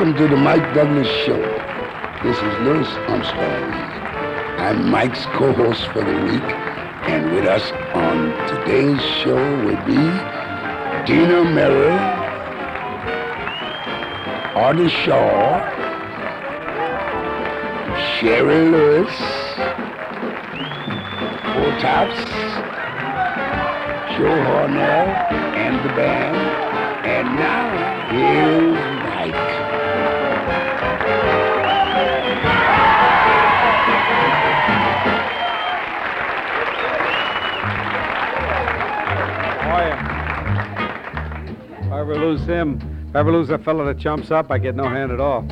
Welcome to the Mike Douglas Show. This is Louis Armstrong. I'm Mike's co-host for the week, and with us on today's show will be Dina Miller, Artie Shaw, Sherry Lewis, Four Tops, Joe Hornell, and the band. And now, here's Mike. If I ever lose him, if I ever lose a fellow that jumps up, I get no hand at all.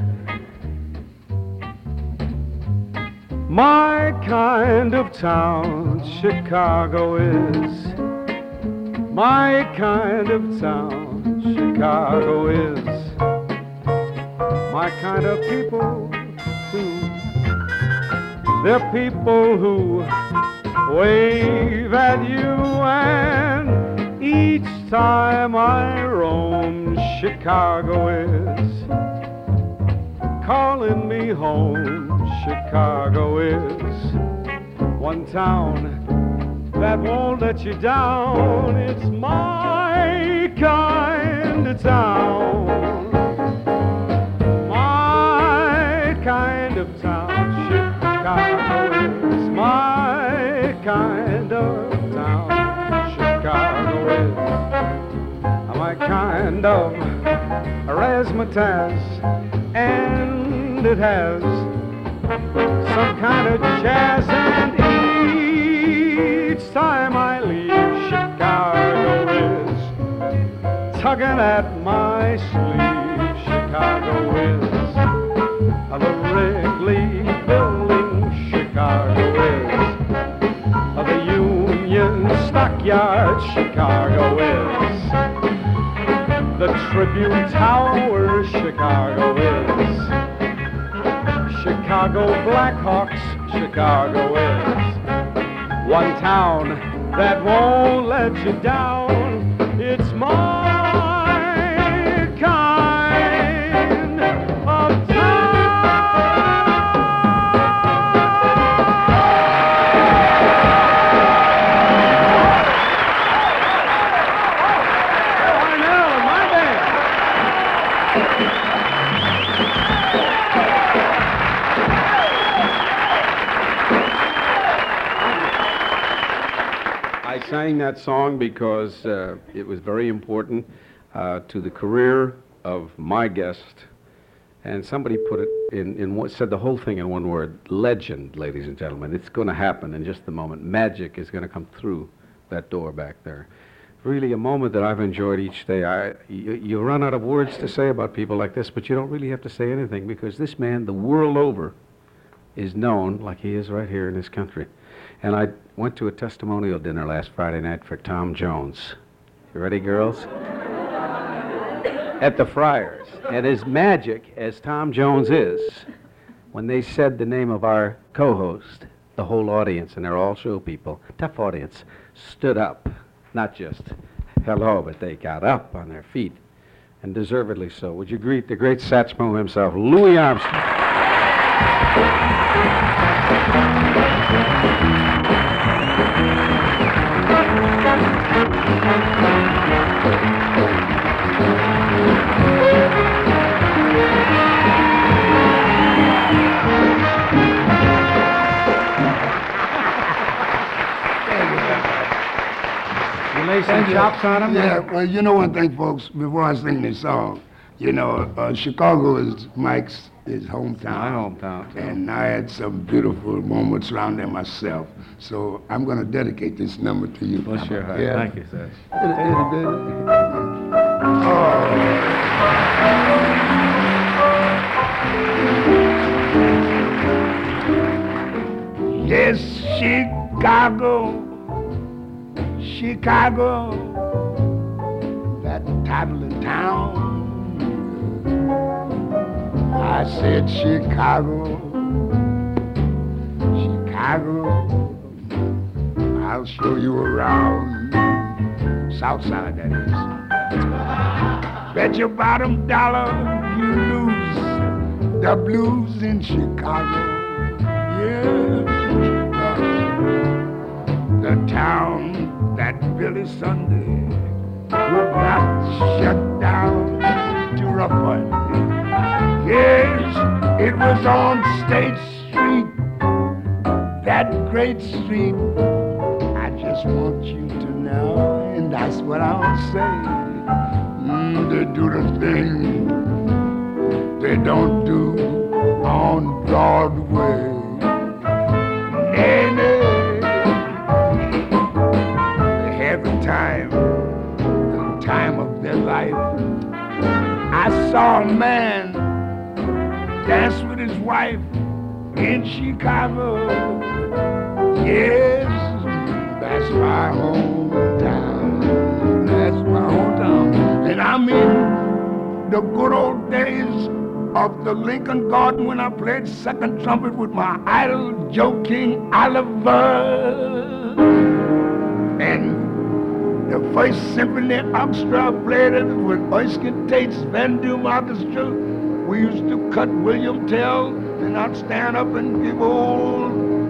My kind of town, Chicago is. My kind of town, Chicago is. My kind of people, too. They're people who wave at you, and each time I roam, Chicago is calling me home. Chicago is one town that won't let you down. It's my kind of town. My kind of town, Chicago is. My kind of town, Chicago is. My kind of razzmatazz, and it has some kind of jazz, and each time I leave, Chicago is tugging at my sleeve. Chicago is the Wrigley Building. Chicago is the Union Stockyard. Chicago is the Tribune Tower. Chicago is Chicago Blackhawks. Chicago is one town that won't let you down. It's my kind of town. I know, my band. I sang that song because it was very important to the career of my guest, and somebody put it said the whole thing in one word: legend, ladies and gentlemen. It's going to happen in just a moment. Magic is going to come through that door back there. Really a moment that I've enjoyed each day. You run out of words to say about people like this, but you don't really have to say anything, because this man, the world over, is known like he is right here in this country. And I went to a testimonial dinner last Friday night for Tom Jones. You ready, girls? At the Friars. And as magic as Tom Jones is, when they said the name of our co-host, the whole audience, and they're all show people, tough audience, stood up. Not just hello, but they got up on their feet, and deservedly so. Would you greet the great Satchmo himself, Louis Armstrong? Lay some chops on him? Yeah, well, you know one thing, folks, before I sing this song, you know, Chicago is Mike's his hometown. My hometown, too. And I had some beautiful moments around there myself. So I'm going to dedicate this number to you. Bless your heart. Yeah. Thank you, sir. Yes, Chicago, Chicago, that toddling town. I said Chicago, Chicago, I'll show you around, South Side that is. Bet your bottom dollar you lose the blues in Chicago. Yes, Chicago. The town that Billy Sunday would not shut down to rough one. Yes, it was on State Street, that great street. I just want you to know, and that's what I'll say. They do the thing they don't do on Broadway. Nay, nay. They have the time of their life. I saw a man dance with his wife in Chicago. Yes, that's my hometown. That's my hometown. And I'm in the good old days of the Lincoln Garden when I played second trumpet with my idol Joe King Oliver. And the first symphony orchestra I played it with Erskine Tate's Van Dume Orchestra. We used to cut William Tell, and I'd stand up and give old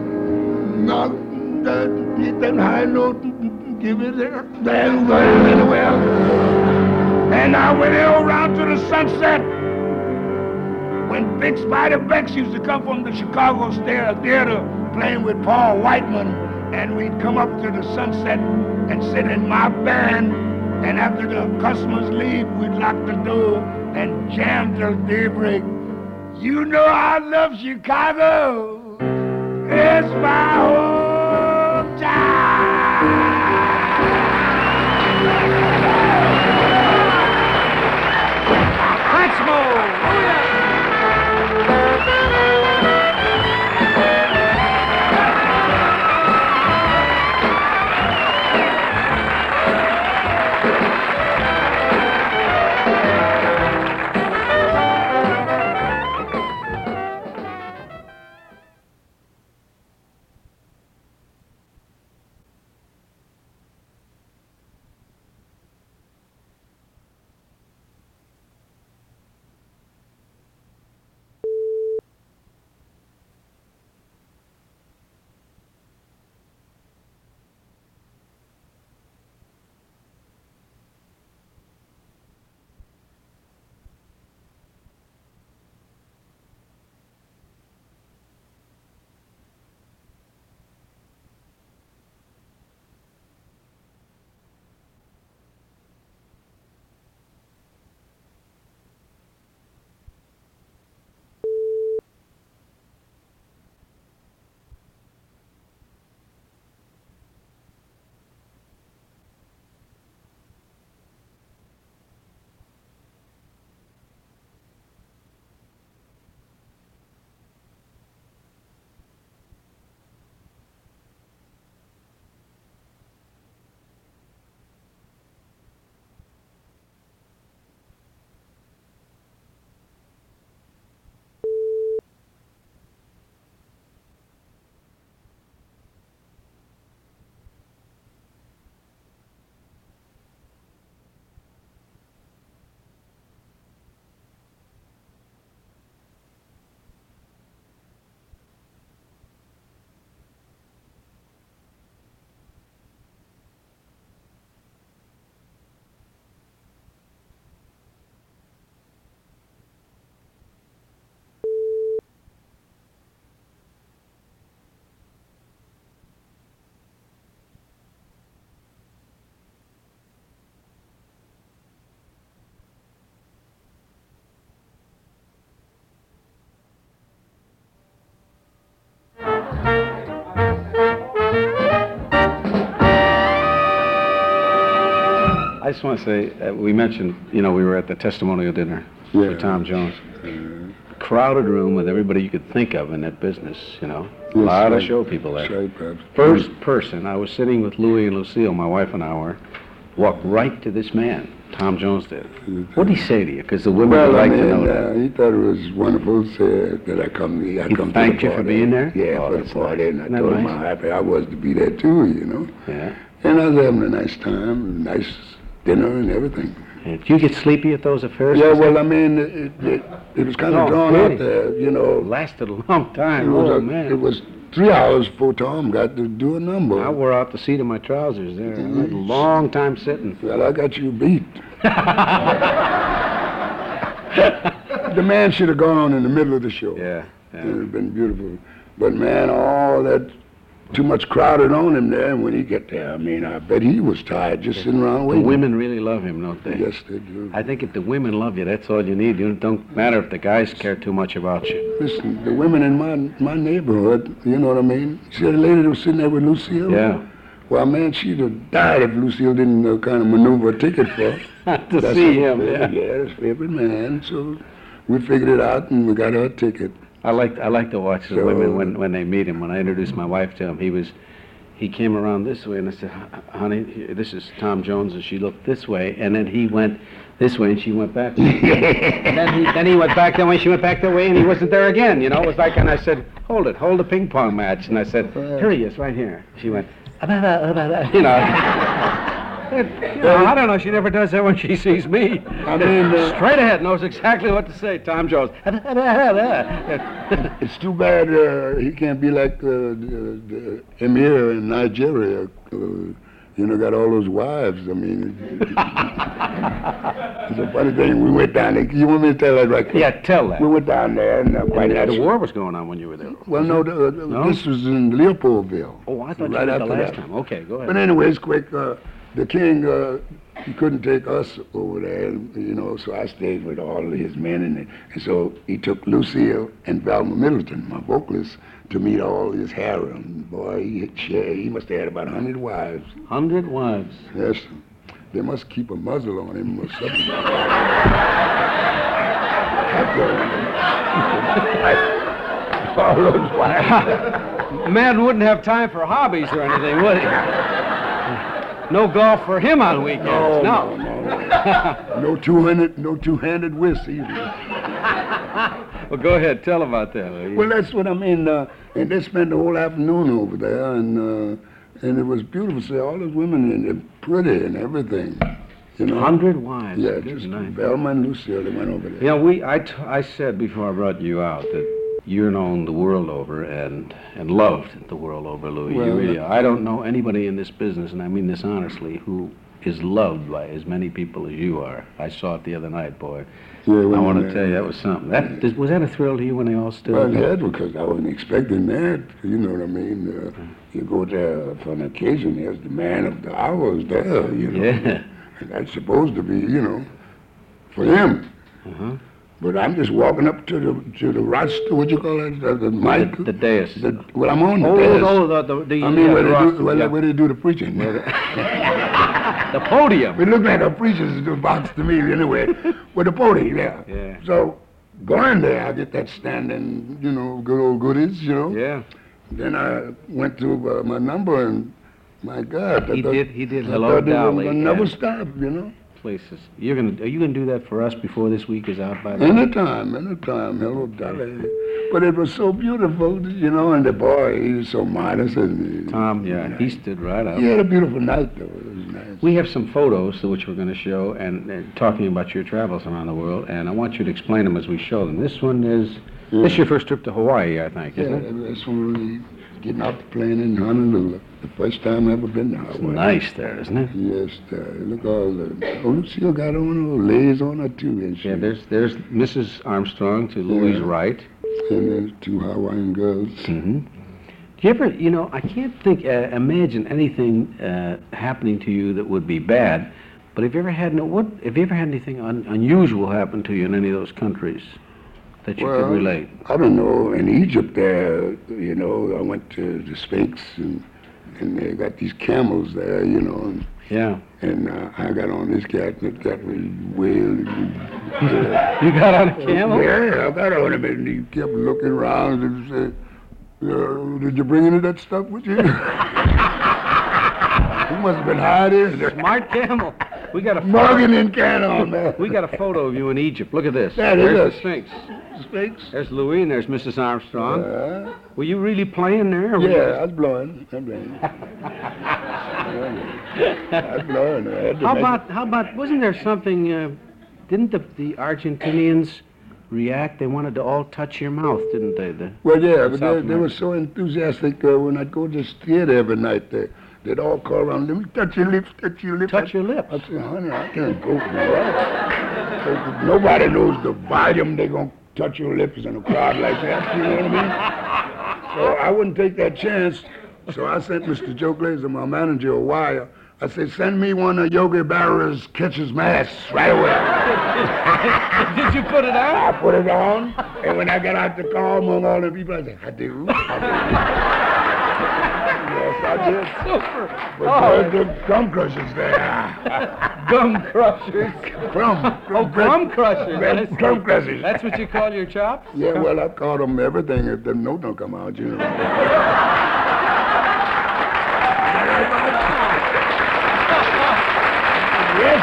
hit that high note and give it that well. And I went around to the Sunset when Big Spider Becks used to come from the Chicago Theater playing with Paul Whiteman, and we'd come up to the Sunset and sit in my band, and after the customers leave, we'd lock the door and jam till daybreak. You know I love Chicago. It's my hometown. I just want to say, we mentioned, we were at the testimonial dinner for Tom Jones. Crowded room with everybody you could think of in that business, a lot of show people there. First person, I was sitting with Louie and Lucille, my wife and I walked right to this man, Tom Jones did. What did he say to you? Because the women would like to know that. He thought it was wonderful that I come to the party. He thanked you for being there? Yeah, for the party, and I told him how happy I was to be there too, Yeah. And I was having a nice time, nice dinner and everything. Did you get sleepy at those affairs? Yeah, well, I mean, it was kind of drawn out there, you know. It lasted a long time. Oh, man. It was 3 hours before Tom got to do a number. I wore out the seat of my trousers there. I had a long time sitting. Well, I got you beat. The man should have gone on in the middle of the show. Yeah. It would have been beautiful. But, man, all that, too much crowded on him there, and when he get there, I mean, I bet he was tired just sitting around The waiting. women really love him, don't they? Yes, they do. I think if the women love you, that's all you need. It don't matter if the guys care too much about you. Listen, the women in my neighborhood, you know what I mean? See the lady that was sitting there with Lucille? Yeah. Well, man, she'd have died if Lucille didn't kind of maneuver a ticket for her. To see him, Yeah, his favorite man. So we figured it out, and we got her a ticket. I like to watch the So- women when they meet him. When I introduced my wife to him, he came around this way, and I said, "Honey, this is Tom Jones," and she looked this way, and then he went this way, and she went back. And then he went back that way, she went back that way, and he wasn't there again. You know, it was like, and I said, hold the ping pong match," and I said, "Here he is, right here." She went, you know, I don't know. She never does that when she sees me. I mean, Straight ahead, knows exactly what to say. Tom Jones. it's too bad he can't be like the emir in Nigeria. You know, got all those wives. I mean, it's a funny thing. We went down there. You want me to tell that right quick? Yeah, tell that. We went down there, and quite The naturally. war was going on when you were there. Well, no, this was in Leopoldville. Oh, I thought Right you went the after last that. time. Okay, go ahead. But anyways, quick, the king, he couldn't take us over there, you know, so I stayed with all of his men, and so he took Lucille and Velma Middleton, my vocalist, to meet all his harem. Boy, he must have had about 100 wives. 100 wives. Yes, they must keep a muzzle on him or something. All those wives. Man wouldn't have time for hobbies or anything, would he? No golf for him on weekends. No. No two-handed whist either. Well, go ahead. Tell about that. Well, that's what I mean. And they spent the whole afternoon over there, and it was beautiful. See, all those women, and they're pretty and everything. You know. 100 wives. Yeah, Good just night. Velma and Lucille, they went over there. You know, I said before I brought you out that you're known the world over and loved the world over, Louis. Well, You really are. I don't know anybody in this business, and I mean this honestly, who is loved by as many people as you are. I saw it the other night, boy. Yeah, I want to tell you, that was something. Was that a thrill to you when they all stood Well, up? yeah, because I wasn't expecting that. You know what I mean? You go there for an occasion, there's the man of the hour is there, you know. Yeah. And that's supposed to be, you know, for him. Uh-huh. But I'm just walking up to the roster, what you call it, the mic. The dais. Well, I'm on the Oh, dais. the I mean, yeah, where the they rock- do, where, yeah. where they do the preaching. The podium. It looked like a preacher's box to me anyway, with a podium, yeah. Yeah. So, going there, I get that standing, you know, good old goodies, you know. Yeah. Then I went to my number, and my God. He did I Hello, thought it Dolly. would never and stop, you know. Places. Are you gonna do that for us before this week is out by the way? Anytime, hello, Dolly. But it was so beautiful, you know, and the boy, he was so modest. And Tom, yeah, he stood right up. he had a beautiful night, though. It was nice. We have some photos which we're going to show and talking about your travels around the world, and I want you to explain them as we show them. This one is, this is your first trip to Hawaii, I think, isn't it? That's when we getting off the plane in Honolulu. The first time I ever been to It's Hawaii. nice there, isn't it? Yes, look all the, Lucille got on her, lays on her too, and she. Yeah, there's Mrs. Armstrong to Louis' right. And there's two Hawaiian girls. Mm-hmm. Do you ever, you know, I can't imagine anything happening to you that would be bad, but have you ever had anything unusual happen to you in any of those countries that you could relate? I don't know. In Egypt there, you know, I went to the Sphinx, and they got these camels there, you know. Yeah. And I got on this cat, and it got me wailed. You got on a camel? Yeah, I got on him, and he kept looking around and said, did you bring any of that stuff with you? He must have been hiding. Smart camel. We got a Morgan and Cannon, man. We got a photo of you in Egypt. Look at this. That There's is the Sphinx. Sphinx. There's Louis and there's Mrs. Armstrong. Were you really playing there? Yeah, I was blowing. I'm blowing. I was blowing. I had to How about, wasn't there something, didn't the Argentinians react? They wanted to all touch your mouth, didn't they? Well, yeah, but South they were so enthusiastic when I'd go to this theater every night. They'd all call around, let me touch your lips, touch your lips. Touch your lips. I said, honey, I can't go for that. Nobody knows the volume they're going to touch your lips in a crowd like that, you know what I mean? So I wouldn't take that chance. So I sent Mr. Joe Glazer, my manager, a wire. I said, send me one of Yogi Berra's Catcher's Masks right away. Did you put it on? I put it on, and when I got out the car among all the people, I said, I do. Yes, I did. Super. But the gum crushers there. Gum crushers. Gum crushers. Gum crushers. That's what you call your chops? Yeah, well, I call them everything if the note don't come out, you know. Yes,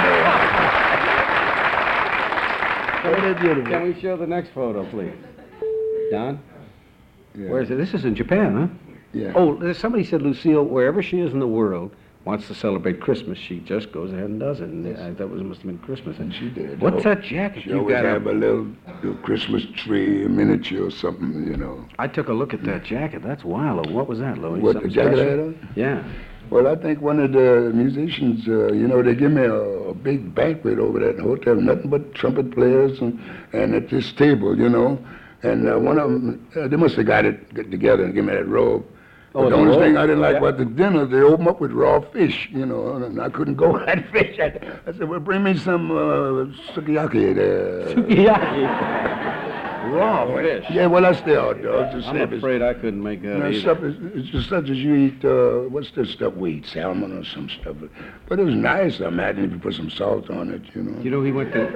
sir. Can we show the next photo, please? Don? Yeah. Where is it? This is in Japan, huh? Yeah. Oh, somebody said Lucille, wherever she is in the world, wants to celebrate Christmas, she just goes ahead and does it. And that must have been Christmas. And she did. What's that jacket She you always got? have a little Christmas tree, a miniature or something, you know. I took a look at that jacket. That's wild. What was that, Louis? What, the jacket I had on? Yeah. Well, I think one of the musicians, they give me a big banquet over there at the hotel, nothing but trumpet players and at this table, you know. And one of them, they must have got together and give me that robe. But the only thing I didn't like about the dinner, they opened up with raw fish, you know, and I couldn't go with that fish. I said, well, bring me some sukiyaki there. Sukiyaki. Raw fish. Yeah, well, that's the outdoors. I'm afraid I couldn't make that either. Stuff it's just such as you eat, what's this stuff we eat, salmon or some stuff. But it was nice, I imagine, if you put some salt on it, you know. You know, he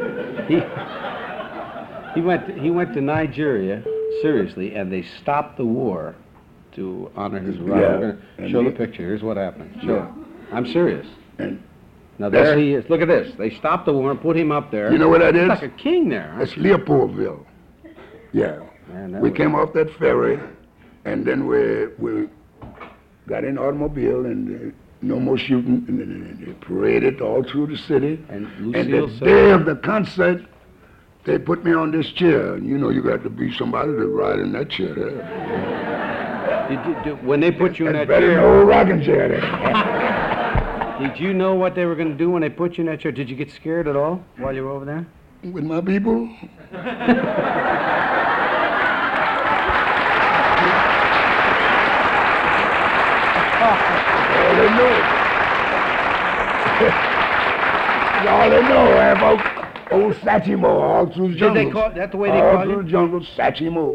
went to Nigeria, seriously, and they stopped the war to honor his ride. Yeah. We're going to show the picture. Here's what happened. Show. Yeah. I'm serious. And now there he is. Look at this. They stopped the war and put him up there. You know what that is? He's like a king there. Huh? It's Leopoldville. Yeah. Man, we came off that ferry, and then we got in an automobile, and no more shooting, and then they paraded all through the city. And the day of the concert, they put me on this chair. And you know, you got to be somebody to ride in that chair there. When they put you in that chair, no rocking chair there. Did you know what they were going to do when they put you in that chair? Did you get scared at all while you were over there? With my people? All they know, about old Satchmo all through the jungle. Did they call that the way they call you? All through the jungle, Satchmo.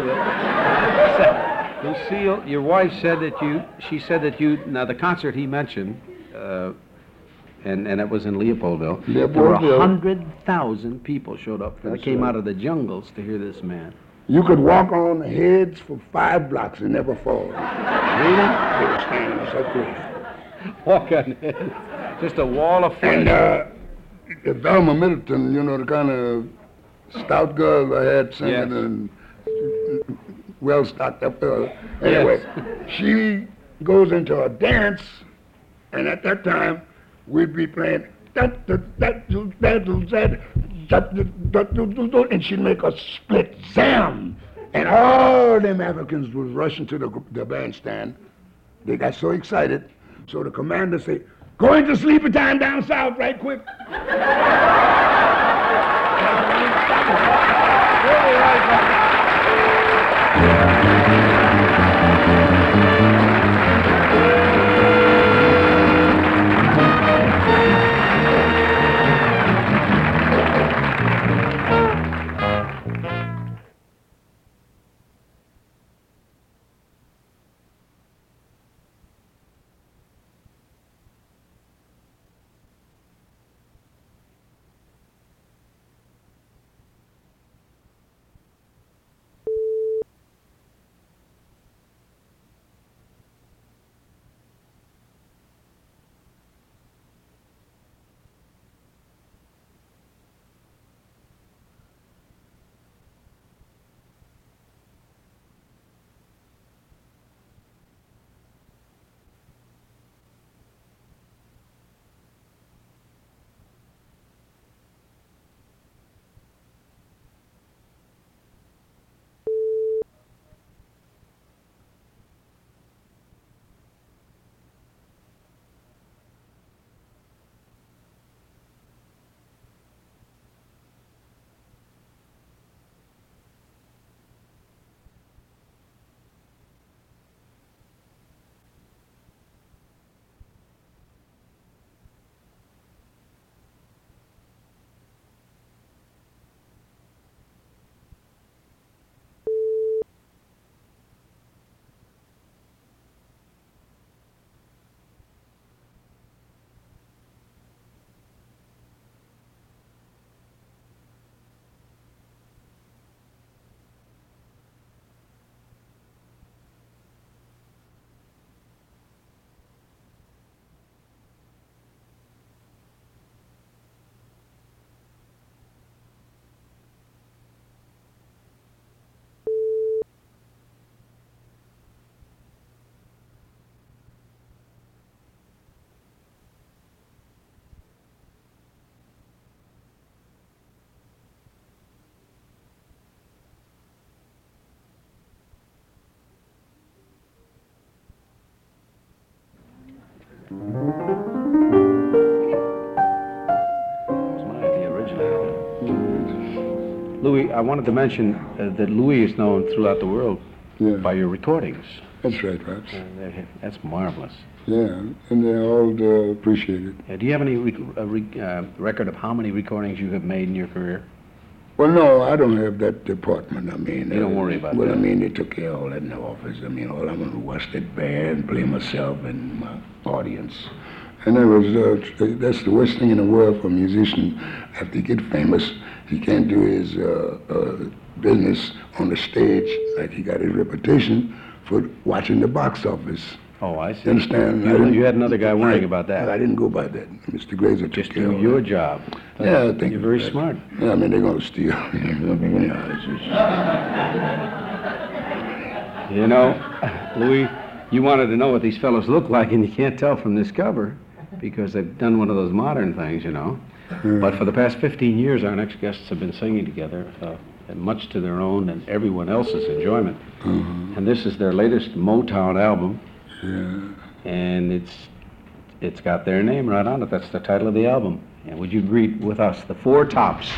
Lucille, your wife said that you, now the concert he mentioned, and it was in Leopoldville. There were 100,000 people showed up. They came out of the jungles to hear this man. You could walk on heads for 5 blocks and never fall. Really? They were standing so close. Walk on heads. Just a wall of flesh. And Velma Middleton, you know, the kind of stout girl I had singing and well stocked up. Anyway, she goes into a dance, and at that time, we'd be playing and she'd make a split zam, and all them Africans was rushing to the bandstand. They got so excited, so the commander said, "Going to sleepy time down south, right quick." I wanted to mention that Louis is known throughout the world by your recordings. That's right, Pops. That's marvelous. Yeah, and they all appreciate it. Do you have any record of how many recordings you have made in your career? Well, no, I don't have that department. I mean, you don't worry about that. Well, I mean, they took care of all that in the office. I mean, all I'm going to watch that band, play myself and my audience. And that was, that's the worst thing in the world for a musician. After he get famous, he can't do his business on the stage like he got his reputation for watching the box office. Oh, I see. You understand? You had another guy worrying about that. I didn't go by that. Mr. Glazer Just took care do of your that. job. Yeah, I think you're very smart. Yeah, I mean, they're going to steal. You know, Louis, you wanted to know what these fellows look like, and you can't tell from this cover because they've done one of those modern things, you know. But for the past 15 years, our next guests have been singing together, and much to their own and everyone else's enjoyment. And this is their latest Motown album. Yeah. And it's got their name right on it. That's the title of the album. And would you greet with us the Four Tops?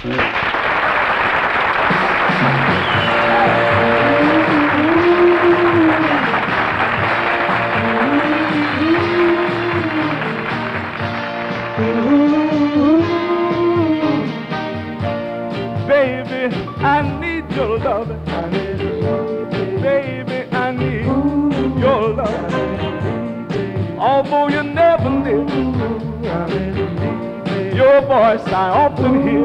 Baby, I need your love. Baby, I need your love. Although you never did, your voice I often hear.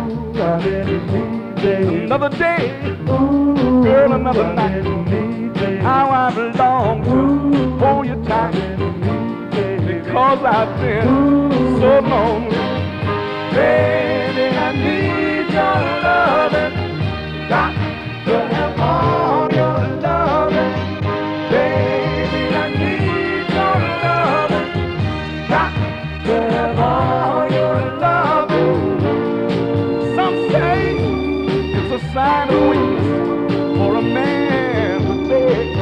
Another day, girl, another night. How I've longed to hold you tight, because I've been so lonely. Baby, I need your loving. Got to have all your loving. Baby, I need your loving. Got to have all your loving. Some say it's a sign of weakness for a man to beg.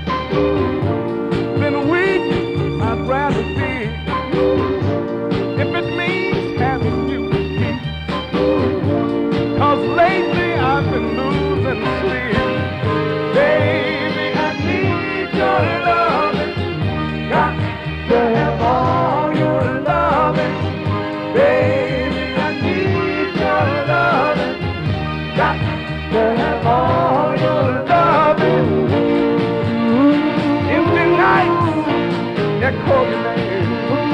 Been weak, I'd rather be. If it means having you to keep. 'Cause lately I've been losing sleep. Baby, I need your loving. Got to have all your loving. Baby, I need your loving. Got to have all your loving. Empty nights echo your name.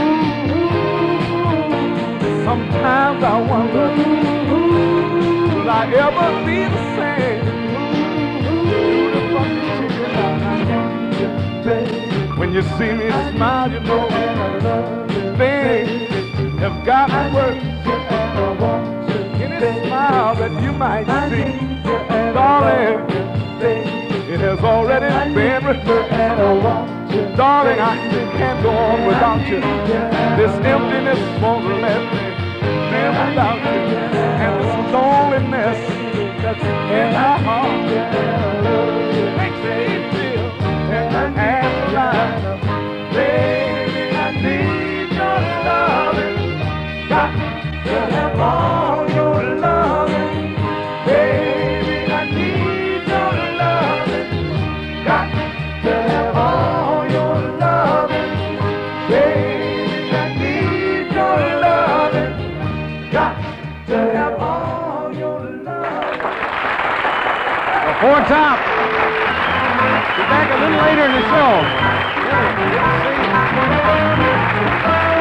Sometimes I wonder, will I ever be the same? When you see me smile, you know things have gotten worse. Any smile that you might see, darling, it has already been rehearsed. Darling, I can't go on without you. This emptiness won't let me live without you. And this loneliness that's in my heart makes me feel and alive. Baby, I need your loving. Got to have all your loving. Baby, I need your loving. Got to have all your loving. Baby, I need your loving. Got to have all your loving. The Four Tops. Be back a little later in the show.